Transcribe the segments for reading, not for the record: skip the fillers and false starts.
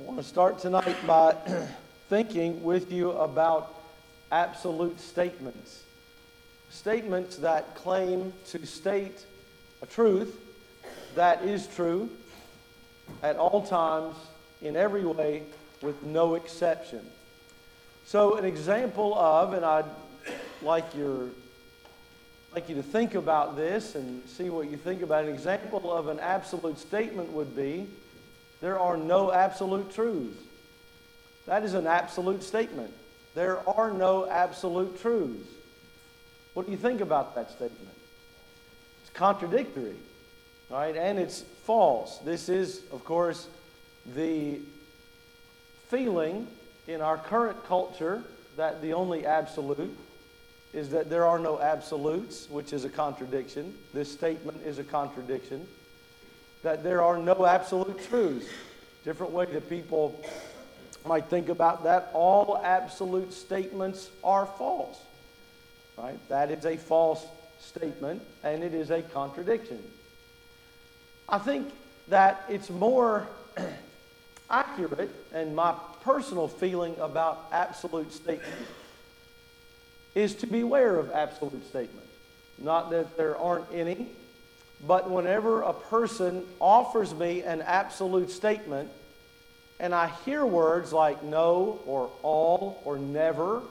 I want to start tonight by thinking with you about absolute statements. Statements that claim to state a truth that is true at all times, in every way, with no exception. So an example of, and I'd like you to think about this and see what you think about it. An example of an absolute statement would be, there are no absolute truths. That is an absolute statement. There are no absolute truths. What do you think about that statement? It's contradictory, right? And it's false. This is, of course, the feeling in our current culture that the only absolute is that there are no absolutes, which is a contradiction. This statement is a contradiction. That there are no absolute truths. Different way that people might think about that. All absolute statements are false. Right? That is a false statement, and it is a contradiction. I think that it's more accurate, and my personal feeling about absolute statements is to beware of absolute statements. Not that there aren't any, but whenever a person offers me an absolute statement and I hear words like no or all or never,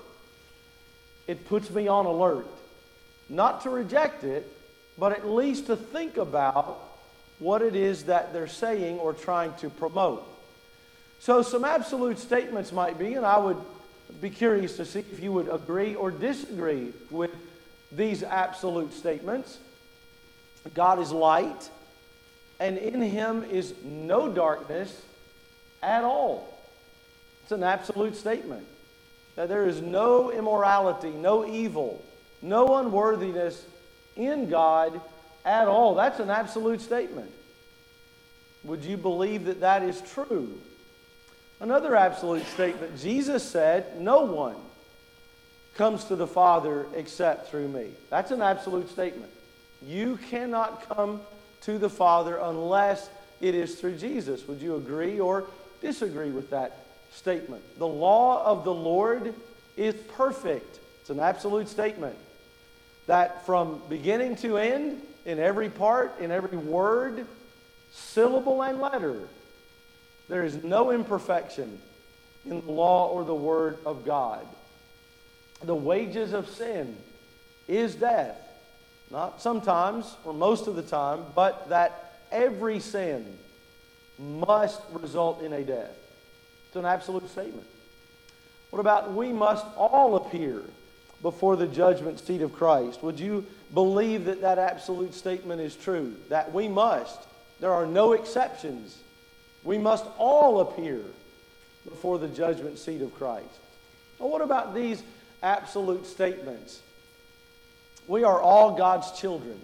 it puts me on alert. Not to reject it, but at least to think about what it is that they're saying or trying to promote. So some absolute statements might be, and I would be curious to see if you would agree or disagree with these absolute statements. God is light, and in Him is no darkness at all. It's an absolute statement. That there is no immorality, no evil, no unworthiness in God at all. That's an absolute statement. Would you believe that that is true? Another absolute statement, Jesus said, no one comes to the Father except through me. That's an absolute statement. You cannot come to the Father unless it is through Jesus. Would you agree or disagree with that statement? The law of the Lord is perfect. It's an absolute statement. That from beginning to end, in every part, in every word, syllable and letter, there is no imperfection in the law or the word of God. The wages of sin is death. Not sometimes, or most of the time, but that every sin must result in a death. It's an absolute statement. What about we must all appear before the judgment seat of Christ? Would you believe that that absolute statement is true? That we must. There are no exceptions. We must all appear before the judgment seat of Christ. Well, what about these absolute statements? We are all God's children.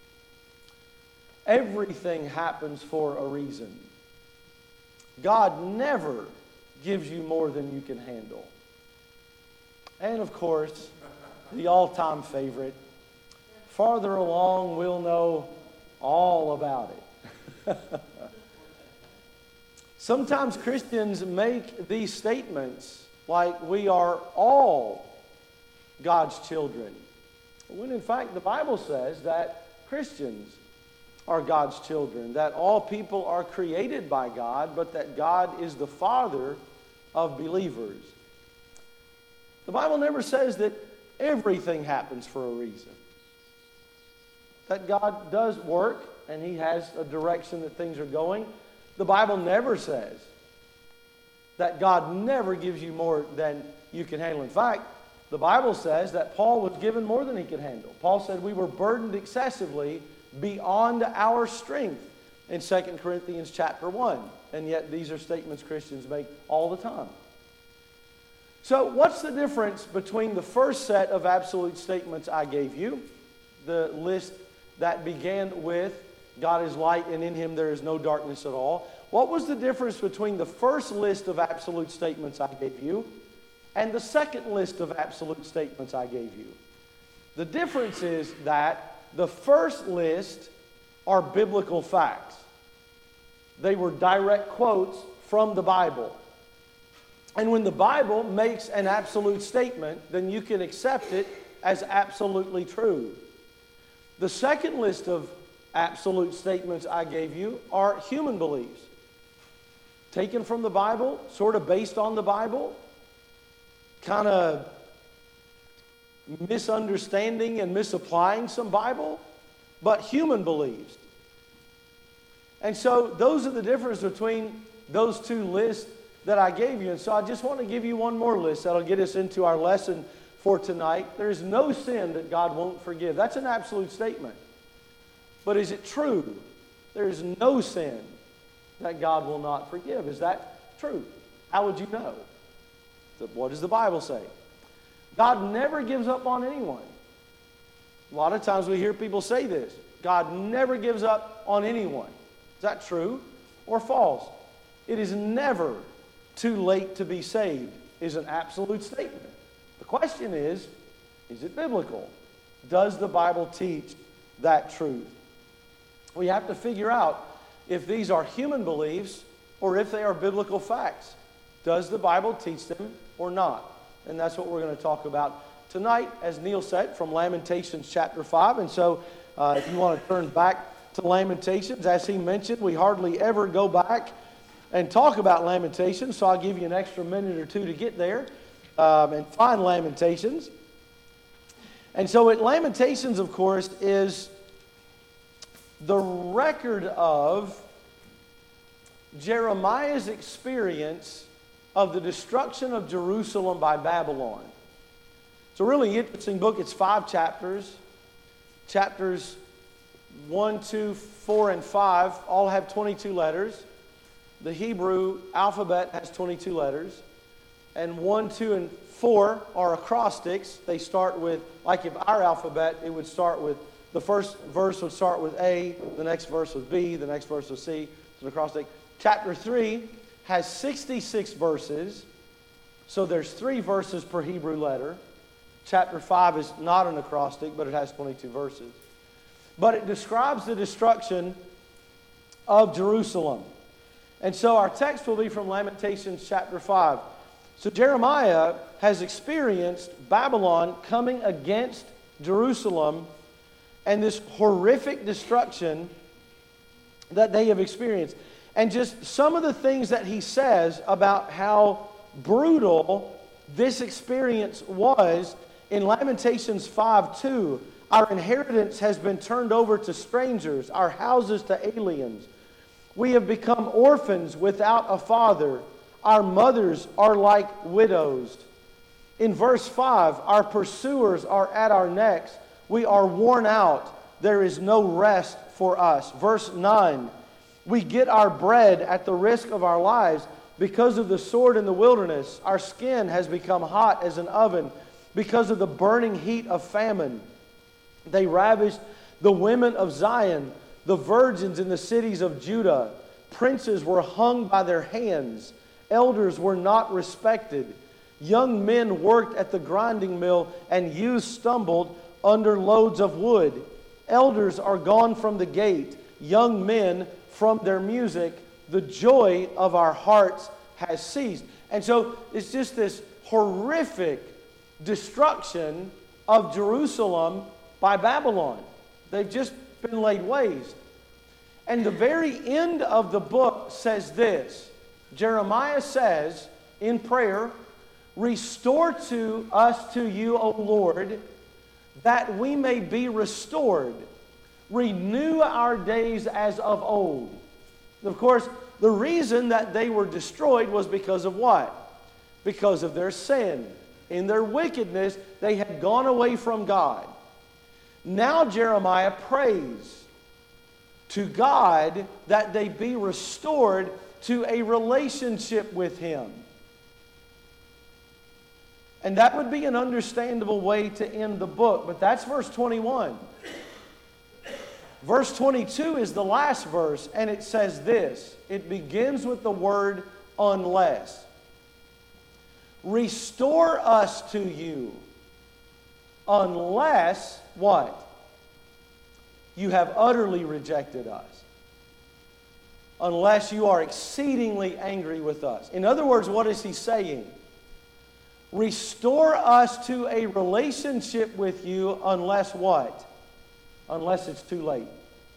Everything happens for a reason. God never gives you more than you can handle. And of course, the all-time favorite, farther along we'll know all about it. Sometimes Christians make these statements like we are all God's children, when in fact the Bible says that Christians are God's children, that all people are created by God, but that God is the Father of believers. The Bible never says that everything happens for a reason. That God does work and He has a direction that things are going. The Bible never says that God never gives you more than you can handle. In fact, the Bible says that Paul was given more than he could handle. Paul said we were burdened excessively beyond our strength in 2 Corinthians chapter 1. And yet these are statements Christians make all the time. So what's the difference between the first set of absolute statements I gave you, the list that began with God is light and in Him there is no darkness at all? What was the difference between the first list of absolute statements I gave you and the second list of absolute statements I gave you? The difference is that the first list are biblical facts. They were direct quotes from the Bible. And when the Bible makes an absolute statement, then you can accept it as absolutely true. The second list of absolute statements I gave you are human beliefs. Taken from the Bible, sort of based on the Bible, kind of misunderstanding and misapplying some Bible, but human beliefs. And so those are the difference between those two lists that I gave you. And so I just want to give you one more list that'll get us into our lesson for tonight. There is no sin that God won't forgive. That's an absolute statement. But is it true? There is no sin that God will not forgive. Is that true? How would you know? What does the Bible say? God never gives up on anyone. A lot of times we hear people say this. God never gives up on anyone. Is that true or false? It is never too late to be saved is an absolute statement. The question is it biblical? Does the Bible teach that truth? We have to figure out if these are human beliefs or if they are biblical facts. Does the Bible teach them or not? And that's what we're going to talk about tonight, as Neil said, from Lamentations chapter 5. And so if you want to turn back to Lamentations, as he mentioned, we hardly ever go back and talk about Lamentations, so I'll give you an extra minute or two to get there and find Lamentations. And so Lamentations, of course, is the record of Jeremiah's experience of the destruction of Jerusalem by Babylon. It's a really interesting book. It's 5 chapters. Chapters 1, 2, 4, and 5 all have 22 letters. The Hebrew alphabet has 22 letters. And 1, 2, and 4 are acrostics. They start with, like if our alphabet, it would start with, the first verse would start with A, the next verse with B, the next verse with C. It's an acrostic. Chapter 3 has 66 verses. So there's 3 verses per Hebrew letter. Chapter 5 is not an acrostic, but it has 22 verses. But it describes the destruction of Jerusalem. And so our text will be from Lamentations chapter 5. So Jeremiah has experienced Babylon coming against Jerusalem and this horrific destruction that they have experienced. And just some of the things that he says about how brutal this experience was in Lamentations 5:2. Our inheritance has been turned over to strangers, our houses to aliens. We have become orphans without a father. Our mothers are like widows. In verse 5, our pursuers are at our necks. We are worn out. There is no rest for us. Verse 9, we get our bread at the risk of our lives because of the sword in the wilderness. Our skin has become hot as an oven because of the burning heat of famine. They ravished the women of Zion, the virgins in the cities of Judah. Princes were hung by their hands. Elders were not respected. Young men worked at the grinding mill, and youths stumbled under loads of wood. Elders are gone from the gate, young men from their music. The joy of our hearts has ceased. And so it's just this horrific destruction of Jerusalem by Babylon. They've just been laid waste. And the very end of the book says this. Jeremiah says in prayer, restore to us to you, O Lord, that we may be restored. Renew our days as of old. Of course, the reason that they were destroyed was because of what? Because of their sin. In their wickedness, they had gone away from God. Now Jeremiah prays to God that they be restored to a relationship with Him. And that would be an understandable way to end the book, but that's verse 21. Verse 22 is the last verse, and it says this. It begins with the word unless. Restore us to you, unless what? You have utterly rejected us. unless you are exceedingly angry with us. In other words, what is he saying? Restore us to a relationship with you unless what? Unless it's too late.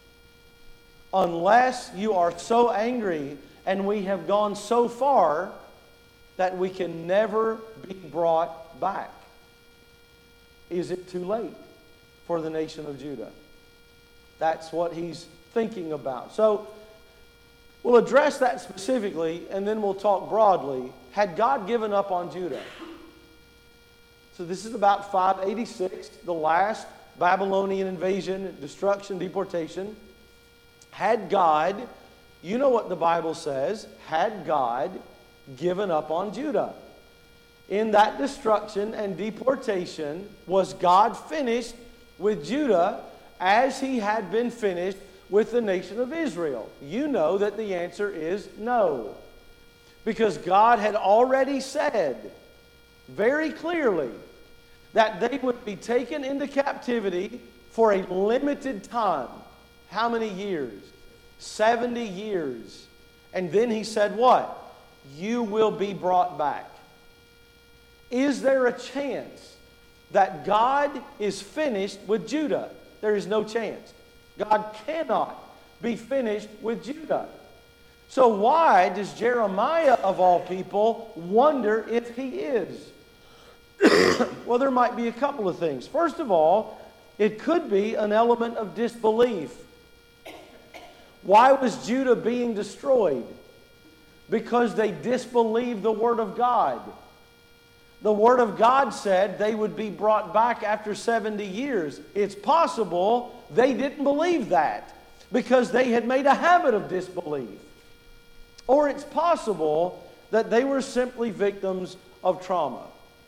Unless you are so angry and we have gone so far that we can never be brought back. Is it too late for the nation of Judah? That's what he's thinking about. So we'll address that specifically, and then we'll talk broadly. Had God given up on Judah? So this is about 586, the last Babylonian invasion, destruction, deportation. Had God, you know what the Bible says, had God given up on Judah? In that destruction and deportation, was God finished with Judah as he had been finished with the nation of Israel? You know that the answer is no. Because God had already said very clearly that they would be taken into captivity for a limited time. How many years? 70 years. And then he said what? You will be brought back. Is there a chance that God is finished with Judah? There is no chance. God cannot be finished with Judah. So why does Jeremiah, of all people, wonder if he is? Well, there might be a couple of things. First of all, it could be an element of disbelief. Why was Judah being destroyed? Because they disbelieved the Word of God. The Word of God said they would be brought back after 70 years. It's possible they didn't believe that because they had made a habit of disbelief. Or it's possible that they were simply victims of trauma.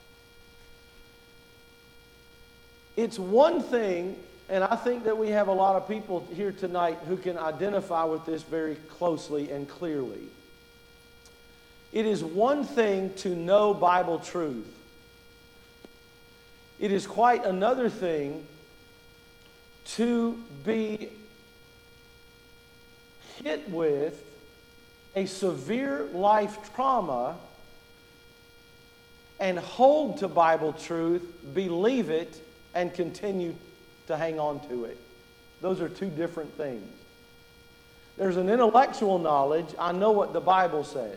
It's one thing, and I think that we have a lot of people here tonight who can identify with this very closely and clearly. It is one thing to know Bible truth. It is quite another thing to be hit with a severe life trauma and hold to Bible truth, believe it, and continue to hang on to it. Those are two different things. There's an intellectual knowledge. I know what the Bible says.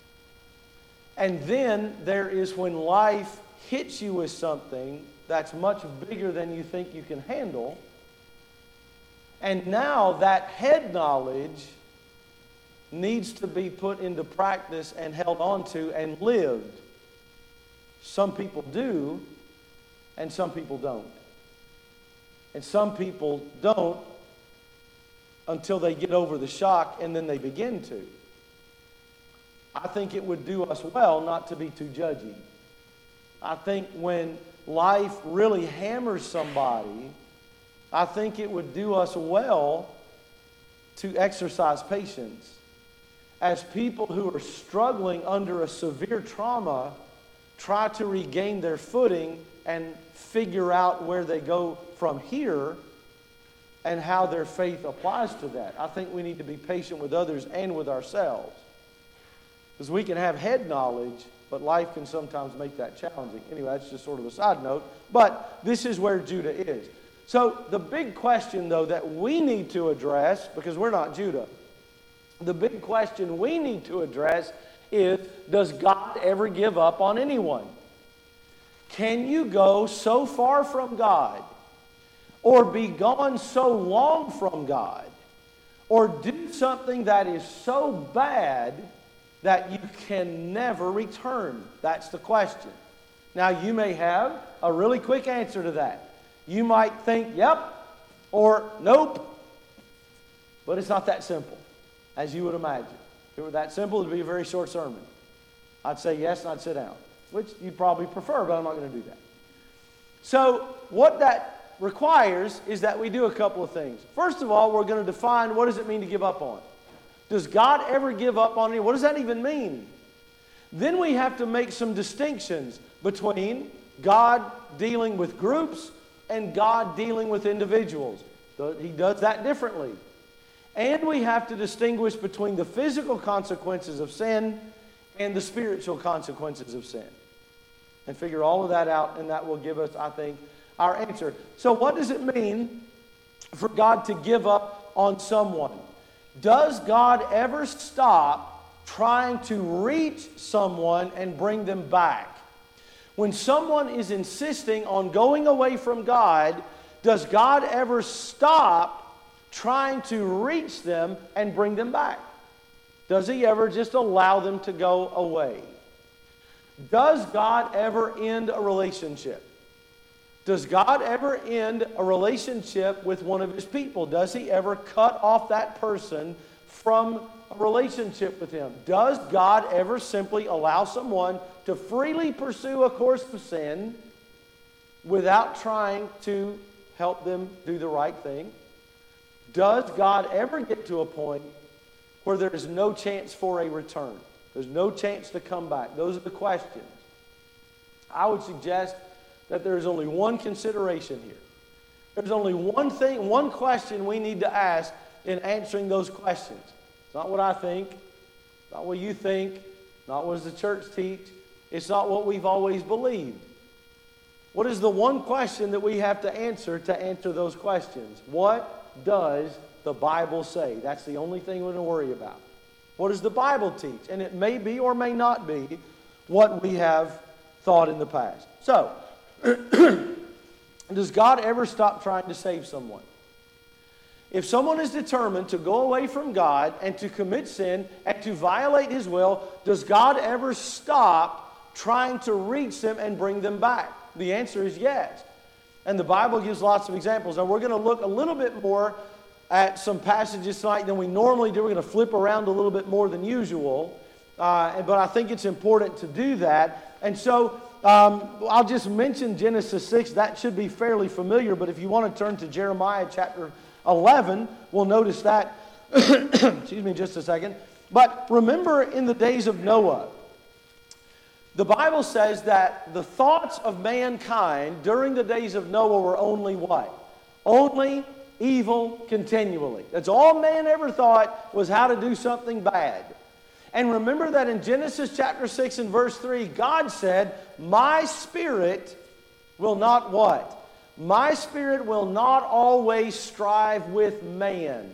And then there is when life hits you with something that's much bigger than you think you can handle. And now that head knowledge needs to be put into practice and held on to and lived. Some people do, and some people don't. And some people don't until they get over the shock, and then they begin to. I think it would do us well not to be too judgy. I think when life really hammers somebody, I think it would do us well to exercise patience. As people who are struggling under a severe trauma try to regain their footing and figure out where they go from here and how their faith applies to that. I think we need to be patient with others and with ourselves. Because we can have head knowledge, but life can sometimes make that challenging. Anyway, that's just sort of a side note. But this is where Judah is. So the big question, though, that we need to address, because we're not Judah, the big question we need to address is, does God ever give up on anyone? Can you go so far from God, or be gone so long from God, or do something that is so bad that you can never return? That's the question. Now, you may have a really quick answer to that. You might think, yep, or nope. But it's not that simple, as you would imagine. If it were that simple, it would be a very short sermon. I'd say yes, and I'd sit down, which you'd probably prefer, but I'm not going to do that. So what that requires is that we do a couple of things. First of all, we're going to define, what does it mean to give up on? Does God ever give up on anyone? What does that even mean? Then we have to make some distinctions between God dealing with groups and God dealing with individuals. He does that differently. And we have to distinguish between the physical consequences of sin and the spiritual consequences of sin. And figure all of that out, and that will give us, I think, our answer. So what does it mean for God to give up on someone? Does God ever stop trying to reach someone and bring them back? When someone is insisting on going away from God, does God ever stop trying to reach them and bring them back? Does He ever just allow them to go away? Does God ever end a relationship? Does God ever end a relationship with one of His people? Does He ever cut off that person from a relationship with Him? Does God ever simply allow someone to freely pursue a course of sin without trying to help them do the right thing? Does God ever get to a point where there is no chance for a return? There's no chance to come back. Those are the questions. I would suggest that there is only one consideration here. There's only one thing, one question we need to ask in answering those questions. It's not what I think, not what you think, not what does the church teach. It's not what we've always believed. What is the one question that we have to answer those questions? What does the Bible say? That's the only thing we're going to worry about. What does the Bible teach? And it may be or may not be what we have thought in the past. So, does God ever stop trying to save someone? If someone is determined to go away from God and to commit sin and to violate His will, does God ever stop trying to reach them and bring them back? The answer is yes. And the Bible gives lots of examples. Now we're going to look a little bit more at some passages tonight than we normally do. We're going to flip around a little bit more than usual. But I think it's important to do that. And so I'll just mention Genesis 6. That should be fairly familiar. But if you want to turn to Jeremiah chapter 11, we'll notice that. Excuse me just a second. But remember in the days of Noah, the Bible says that the thoughts of mankind during the days of Noah were only what? Only evil continually. That's all man ever thought, was how to do something bad. And remember that in Genesis chapter 6 and verse 3, God said, my spirit will not what? My spirit will not always strive with man.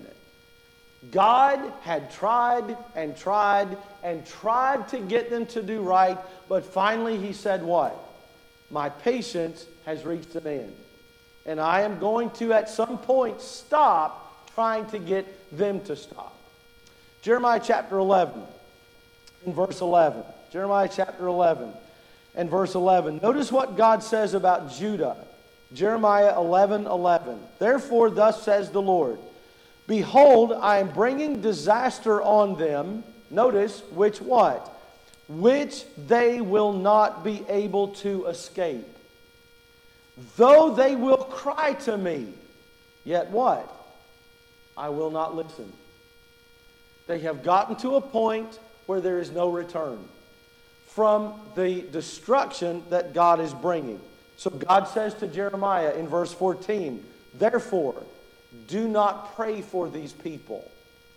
God had tried and tried and tried to get them to do right, but finally He said what? My patience has reached an end. And I am going to, at some point, stop trying to get them to stop. Jeremiah chapter 11 and verse 11. Jeremiah chapter 11 and verse 11. Notice what God says about Judah. Jeremiah 11:11. Therefore, thus says the Lord, behold, I am bringing disaster on them. Notice, which what? Which they will not be able to escape. Though they will cry to me, yet what? I will not listen. They have gotten to a point where there is no return from the destruction that God is bringing. So God says to Jeremiah in verse 14, therefore, do not pray for these people.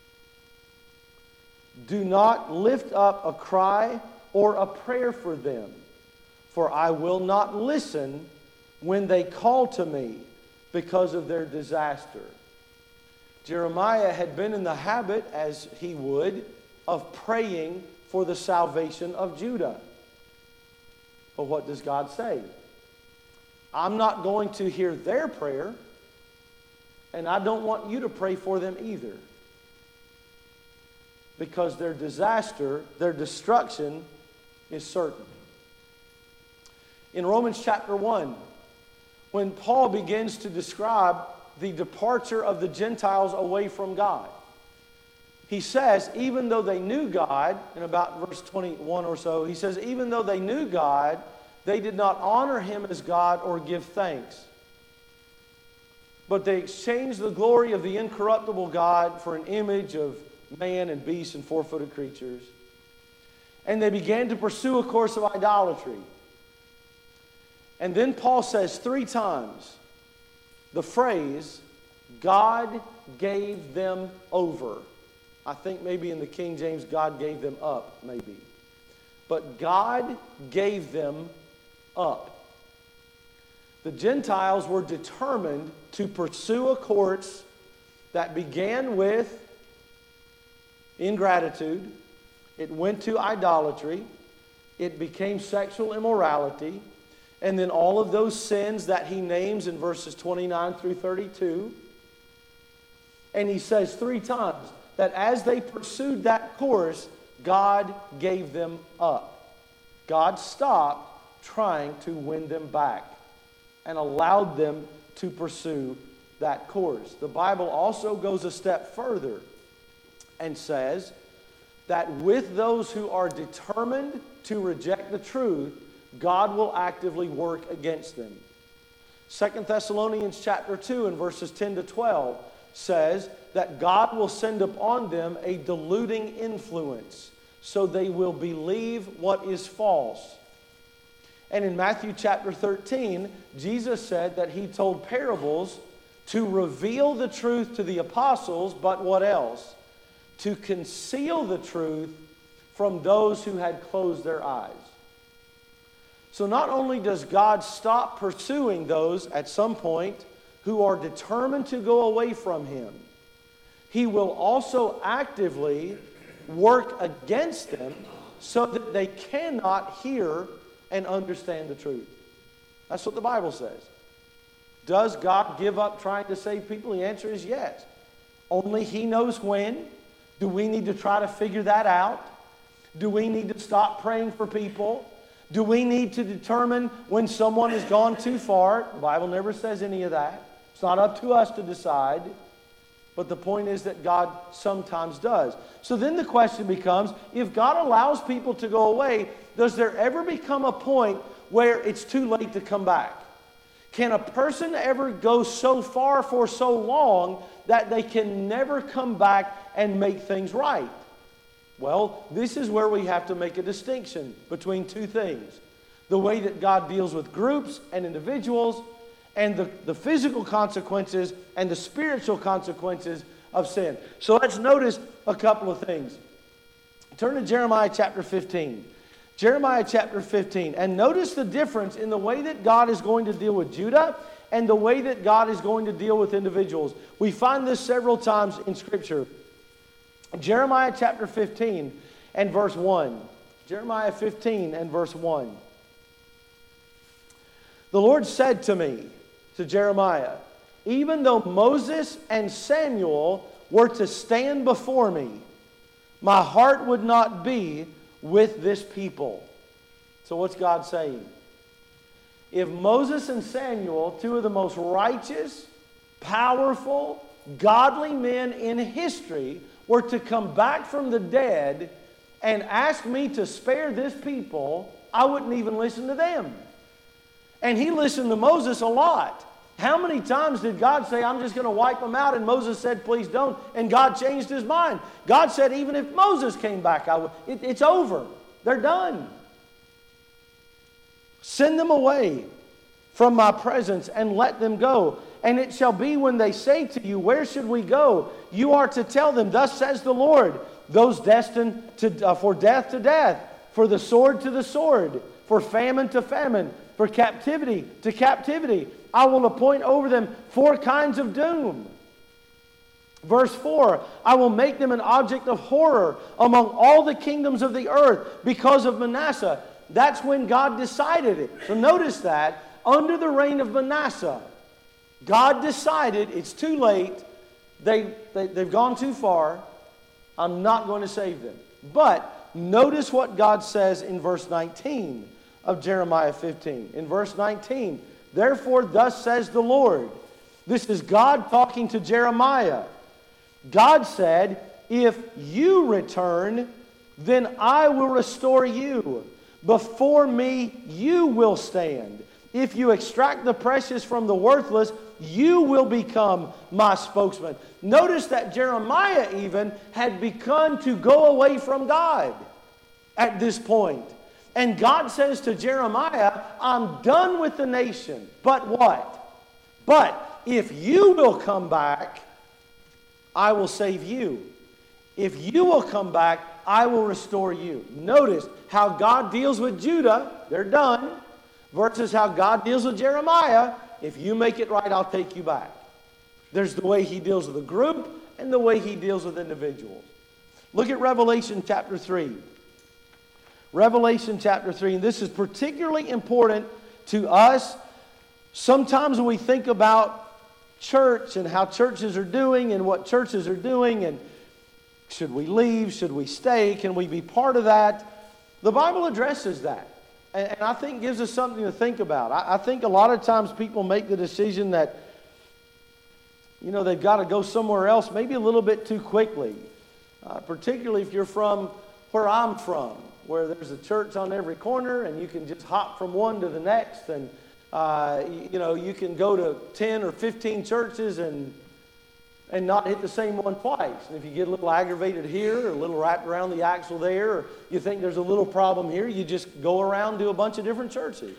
Do not lift up a cry or a prayer for them, for I will not listen when they call to me because of their disaster. Jeremiah had been in the habit, as he would, of praying for the salvation of Judah. But what does God say? I'm not going to hear their prayer, and I don't want you to pray for them either. Because their disaster, their destruction is certain. In Romans chapter 1, when Paul begins to describe the departure of the Gentiles away from God, he says, even though they knew God, in about verse 21 or so, he says, even though they knew God, they did not honor Him as God or give thanks. But they exchanged the glory of the incorruptible God for an image of man and beast and four-footed creatures. And they began to pursue a course of idolatry. And then Paul says 3 times the phrase, God gave them over. I think maybe in the King James, God gave them up, maybe. But God gave them up. The Gentiles were determined to pursue a course that began with ingratitude. It went to idolatry. It became sexual immorality. And then all of those sins that he names in verses 29 through 32. And he says 3 times that as they pursued that course, God gave them up. God stopped trying to win them back and allowed them to pursue that course. The Bible also goes a step further and says that with those who are determined to reject the truth, God will actively work against them. 2 Thessalonians chapter 2 and verses 10 to 12 says that God will send upon them a deluding influence, so they will believe what is false. And in Matthew chapter 13, Jesus said that he told parables to reveal the truth to the apostles, but what else? To conceal the truth from those who had closed their eyes. So not only does God stop pursuing those at some point who are determined to go away from him, he will also actively work against them so that they cannot hear and understand the truth. That's what the Bible says. Does God give up trying to save people? The answer is yes. Only he knows when. Do we need to try to figure that out? Do we need to stop praying for people? Do we need to determine when someone has gone too far? The Bible never says any of that. It's not up to us to decide. But the point is that God sometimes does. So then the question becomes, if God allows people to go away, does there ever become a point where it's too late to come back? Can a person ever go so far for so long that they can never come back and make things right? Well, this is where we have to make a distinction between 2 things. The way that God deals with groups and individuals, and the physical consequences and the spiritual consequences of sin. So let's notice a couple of things. Turn to Jeremiah chapter 15. Jeremiah chapter 15. And notice the difference in the way that God is going to deal with Judah and the way that God is going to deal with individuals. We find this several times in Scripture. Jeremiah chapter 15 and verse 1. Jeremiah 15 and verse 1. The Lord said to me, to Jeremiah, even though Moses and Samuel were to stand before me, my heart would not be with this people. So what's God saying? If Moses and Samuel, 2 of the most righteous, powerful, godly men in history, were to come back from the dead and ask me to spare this people, I wouldn't even listen to them. And he listened to Moses a lot. How many times did God say, I'm just going to wipe them out? And Moses said, please don't. And God changed his mind. God said, even if Moses came back, it's over. They're done. Send them away from my presence and let them go. And it shall be when they say to you, where should we go? You are to tell them, thus says the Lord, those destined for death to death, for the sword to the sword, for famine to famine, for captivity to captivity. I will appoint over them 4 kinds of doom. Verse 4, I will make them an object of horror among all the kingdoms of the earth because of Manasseh. That's when God decided it. So notice that, under the reign of Manasseh, God decided it's too late. They've gone too far. I'm not going to save them. But notice what God says in verse 19 of Jeremiah 15. In verse 19, therefore thus says the Lord. This is God talking to Jeremiah. God said, if you return, then I will restore you. Before me you will stand. If you extract the precious from the worthless, you will become my spokesman. Notice that Jeremiah even had begun to go away from God at this point. And God says to Jeremiah, I'm done with the nation. But what? But if you will come back, I will save you. If you will come back, I will restore you. Notice how God deals with Judah, they're done, versus how God deals with Jeremiah. If you make it right, I'll take you back. There's the way he deals with a group and the way he deals with individuals. Look at Revelation chapter 3. Revelation chapter 3, and this is particularly important to us. Sometimes when we think about church and how churches are doing and what churches are doing, and should we leave, should we stay, can we be part of that? The Bible addresses that, and I think gives us something to think about. I think a lot of times people make the decision that, you know, they've got to go somewhere else maybe a little bit too quickly, particularly if you're from where I'm from, where there's a church on every corner and you can just hop from one to the next, and you know, you can go to 10 or 15 churches and not hit the same one twice. And if you get a little aggravated here or a little wrapped around the axle there, or you think there's a little problem here, you just go around to a bunch of different churches.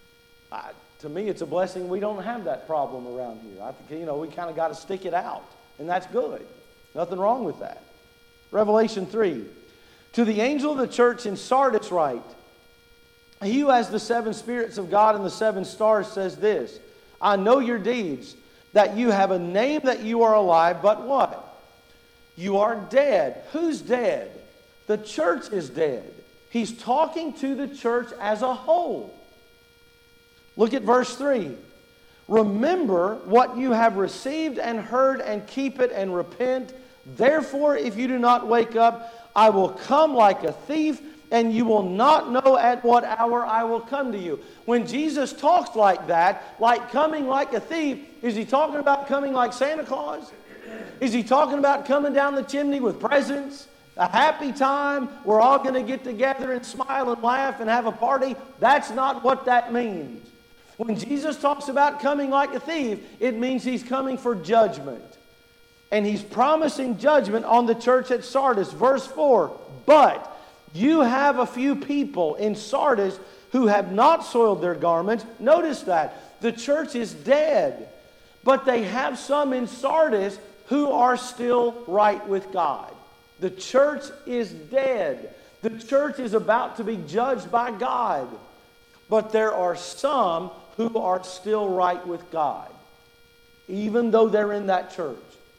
To me, it's a blessing we don't have that problem around here. I think, you know, we kind of got to stick it out, and that's good. Nothing wrong with that. Revelation 3. To the angel of the church in Sardis write, he who has the 7 spirits of God and the 7 stars says this, I know your deeds, that you have a name that you are alive, but what? You are dead. Who's dead? The church is dead. He's talking to the church as a whole. Look at verse 3. Remember what you have received and heard, and keep it and repent. Therefore, if you do not wake up, I will come like a thief, and you will not know at what hour I will come to you. When Jesus talks like that, like coming like a thief, is he talking about coming like Santa Claus? Is he talking about coming down the chimney with presents? A happy time, we're all going to get together and smile and laugh and have a party? That's not what that means. When Jesus talks about coming like a thief, it means he's coming for judgment. And he's promising judgment on the church at Sardis. Verse 4, but you have a few people in Sardis who have not soiled their garments. Notice that. The church is dead. But they have some in Sardis who are still right with God. The church is dead. The church is about to be judged by God. But there are some who are still right with God, even though they're in that church.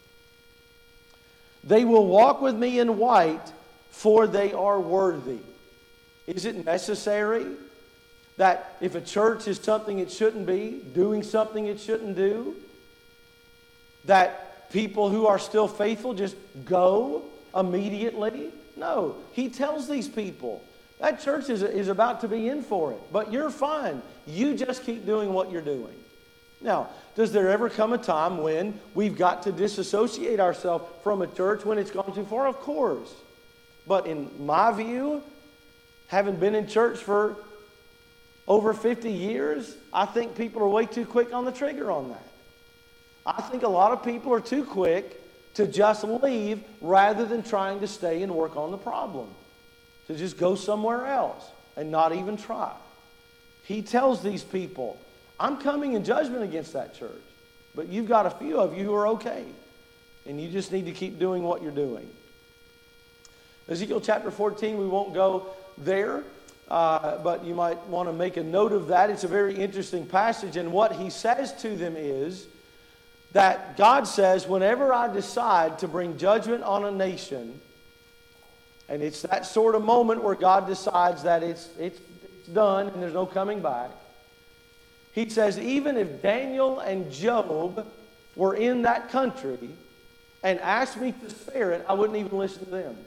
They will walk with me in white, for they are worthy. Is it necessary that if a church is something it shouldn't be, doing something it shouldn't do, that people who are still faithful just go immediately? No. He tells these people, that church is about to be in for it, but you're fine. You just keep doing what you're doing. Now, does there ever come a time when we've got to disassociate ourselves from a church when it's gone too far? Of course. But in my view, having been in church for over 50 years, I think people are way too quick on the trigger on that. I think a lot of people are too quick to just leave rather than trying to stay and work on the problem. To just go somewhere else and not even try. He tells these people, I'm coming in judgment against that church. But you've got a few of you who are okay. And you just need to keep doing what you're doing. Ezekiel chapter 14, we won't go there. But you might want to make a note of that. It's a very interesting passage. And what he says to them is that God says, whenever I decide to bring judgment on a nation, and it's that sort of moment where God decides that it's done and there's no coming back. He says, even if Daniel and Job were in that country and asked me to spare it, I wouldn't even listen to them.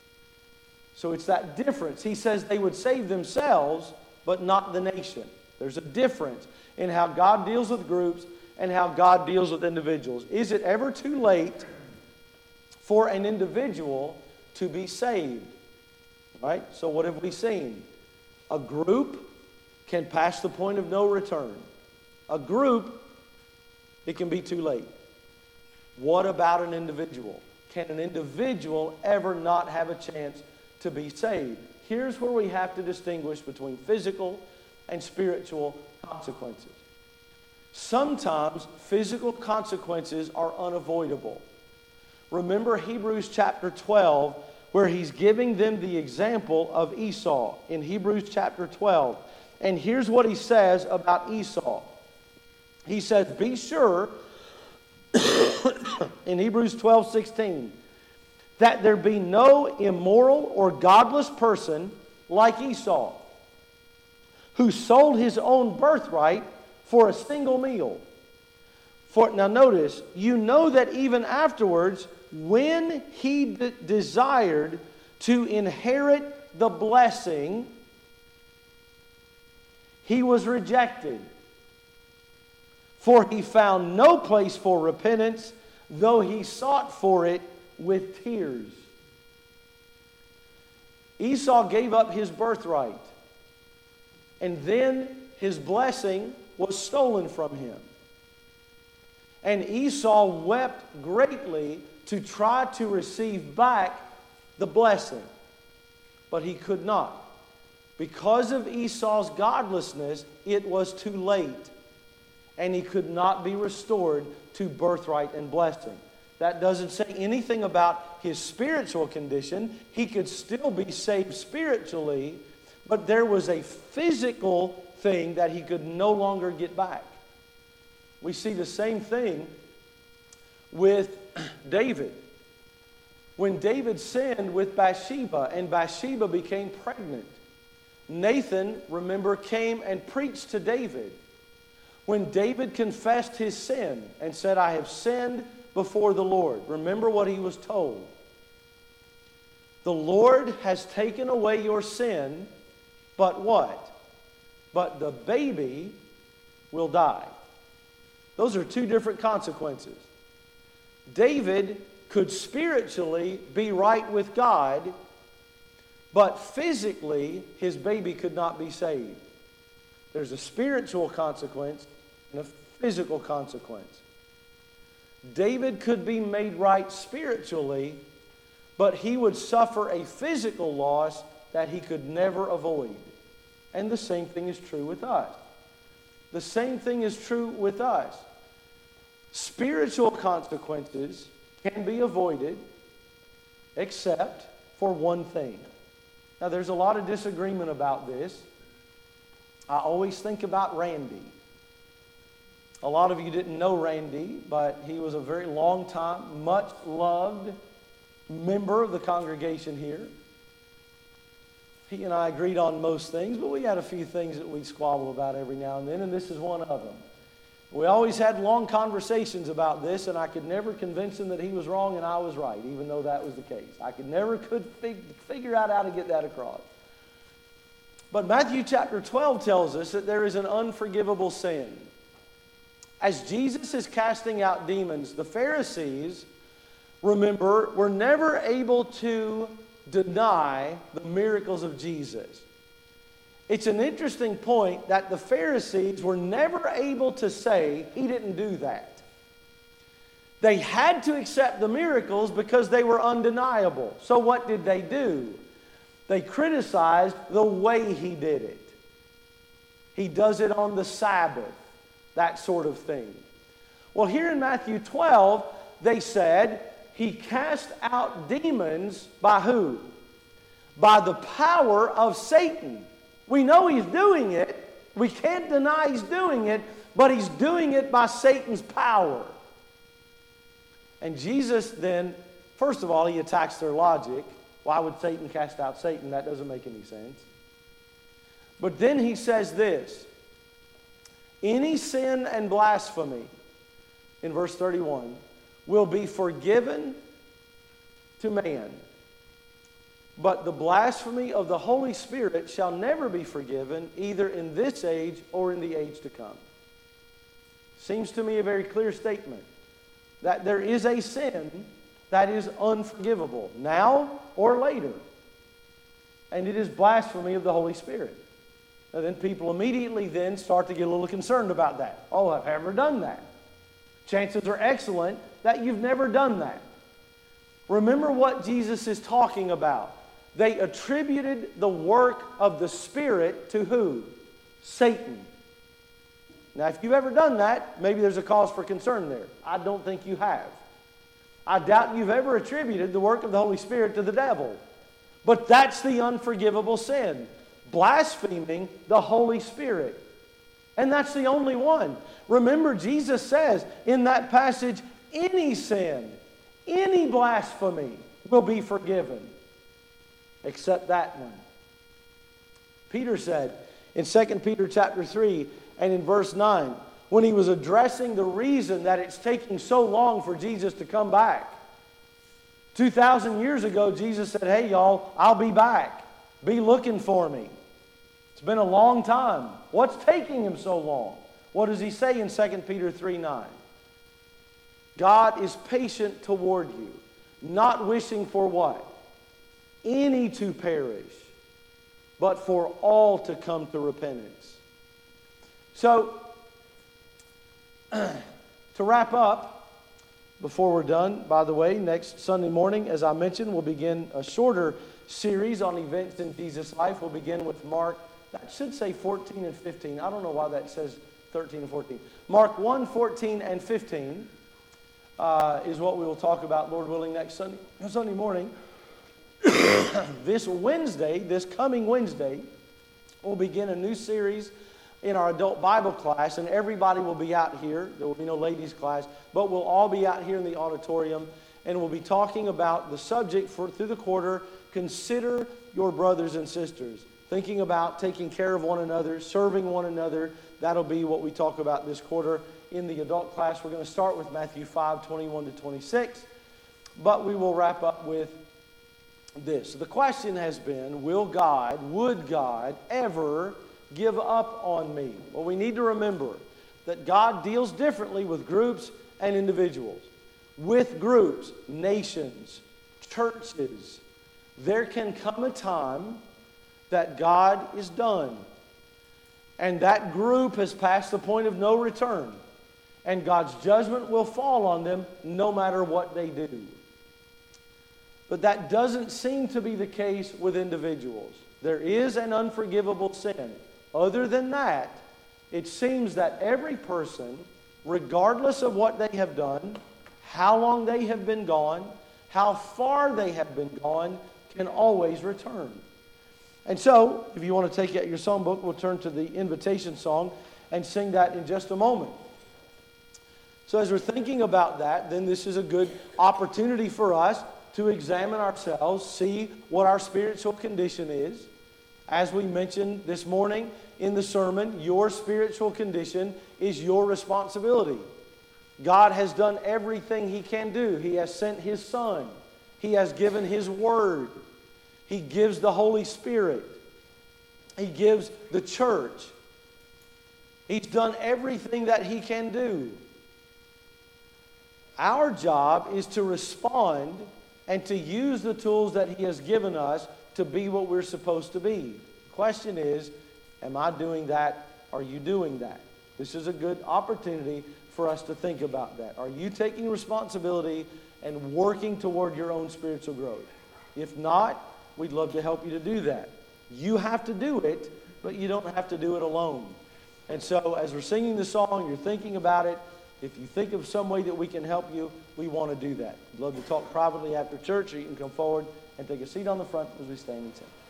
So it's that difference. He says they would save themselves, but not the nation. There's a difference in how God deals with groups and how God deals with individuals. Is it ever too late for an individual to be saved? Right? So what have we seen? A group can pass the point of no return. A group, it can be too late. What about an individual? Can an individual ever not have a chance to be saved? Here's where we have to distinguish between physical and spiritual consequences. Sometimes physical consequences are unavoidable. remember Hebrews chapter 12, where he's giving them the example of Esau in Hebrews chapter 12. And here's what he says about Esau. He says, be sure, in Hebrews 12:16, that there be no immoral or godless person like Esau, who sold his own birthright for a single meal. Now notice, you know that even afterwards, when he desired to inherit the blessing, he was rejected. For he found no place for repentance, though he sought for it with tears. Esau gave up his birthright, and then his blessing was stolen from him. And Esau wept greatly to try to receive back the blessing, but he could not. Because of Esau's godlessness, it was too late, and he could not be restored to birthright and blessing. That doesn't say anything about his spiritual condition. He could still be saved spiritually, but there was a physical thing that he could no longer get back. We see the same thing with David. When David sinned with Bathsheba and Bathsheba became pregnant, Nathan, remember, came and preached to David. When David confessed his sin and said, I have sinned before the Lord, remember what he was told. The Lord has taken away your sin, but what? But the baby will die. Those are two different consequences. David could spiritually be right with God, but physically his baby could not be saved. There's a spiritual consequence and a physical consequence. David could be made right spiritually, but he would suffer a physical loss that he could never avoid. And the same thing is true with us. The same thing is true with us. Spiritual consequences can be avoided except for one thing. Now, there's a lot of disagreement about this. I always think about Randy. A lot of you didn't know Randy, but he was a very long time, much loved member of the congregation here. He and I agreed on most things, but we had a few things that we squabble about every now and then, and this is one of them. We always had long conversations about this, and I could never convince him that he was wrong and I was right, even though that was the case. I could figure out how to get that across. But Matthew chapter 12 tells us that there is an unforgivable sin. As Jesus is casting out demons, the Pharisees, remember, were never able to deny the miracles of Jesus. It's an interesting point that the Pharisees were never able to say he didn't do that. They had to accept the miracles because they were undeniable. So what did they do? They criticized the way he did it. He does it on the Sabbath, that sort of thing. Well, here in Matthew 12, they said he cast out demons by who? By the power of Satan. We know he's doing it. We can't deny he's doing it, but he's doing it by Satan's power. And Jesus then, first of all, he attacks their logic. Why would Satan cast out Satan? That doesn't make any sense. But then he says this, any sin and blasphemy, in verse 31, will be forgiven to man. But the blasphemy of the Holy Spirit shall never be forgiven, either in this age or in the age to come. Seems to me a very clear statement that there is a sin that is unforgivable, now or later. And it is blasphemy of the Holy Spirit. And then people immediately then start to get a little concerned about that. Oh, I've never done that. Chances are excellent that you've never done that. Remember what Jesus is talking about. They attributed the work of the Spirit to who? Satan. Now, if you've ever done that, maybe there's a cause for concern there. I don't think you have. I doubt you've ever attributed the work of the Holy Spirit to the devil. But that's the unforgivable sin. Blaspheming the Holy Spirit. And that's the only one. Remember, Jesus says in that passage, any sin, any blasphemy will be forgiven. Except that one. Peter said in 2 Peter chapter 3 and in verse 9, when he was addressing the reason that it's taking so long for Jesus to come back. 2,000 years ago, Jesus said, hey y'all, I'll be back. Be looking for me. It's been a long time. What's taking him so long? What does he say in 2 Peter 3:9? God is patient toward you, not wishing for what? Any to perish, but for all to come to repentance. So, to wrap up, before we're done, by the way, next Sunday morning, as I mentioned, we'll begin a shorter series on events in Jesus' life. We'll begin with Mark, that should say 14 and 15. I don't know why that says 13 and 14. Mark 1, 14 and 15 is what we will talk about, Lord willing, next Sunday morning. This Wednesday, this coming Wednesday, we'll begin a new series in our adult Bible class, and everybody will be out here. There will be no ladies class, but we'll all be out here in the auditorium, and we'll be talking about the subject through the quarter, consider your brothers and sisters. Thinking about taking care of one another, serving one another. That'll be what we talk about this quarter in the adult class. We're going to start with Matthew 5, 21 to 26, but we will wrap up with this. The question has been, would God ever give up on me? Well, we need to remember that God deals differently with groups and individuals. With groups, nations, churches, there can come a time that God is done. And that group has passed the point of no return. And God's judgment will fall on them no matter what they do. But that doesn't seem to be the case with individuals. There is an unforgivable sin. Other than that, it seems that every person, regardless of what they have done, how long they have been gone, how far they have been gone, can always return. And so, if you want to take out your songbook, we'll turn to the invitation song and sing that in just a moment. So as we're thinking about that, then this is a good opportunity for us to examine ourselves, see what our spiritual condition is. As we mentioned this morning in the sermon, your spiritual condition is your responsibility. God has done everything He can do. He has sent His Son. He has given His Word. He gives the Holy Spirit. He gives the church. He's done everything that He can do. Our job is to respond and to use the tools that He has given us to be what we're supposed to be. The question is, am I doing that? Are you doing that? This is a good opportunity for us to think about that. Are you taking responsibility and working toward your own spiritual growth? If not, we'd love to help you to do that. You have to do it, but you don't have to do it alone. And so as we're singing the song, you're thinking about it. If you think of some way that we can help you, we want to do that. We'd love to talk privately after church, or you can come forward and take a seat on the front as we stand and sing.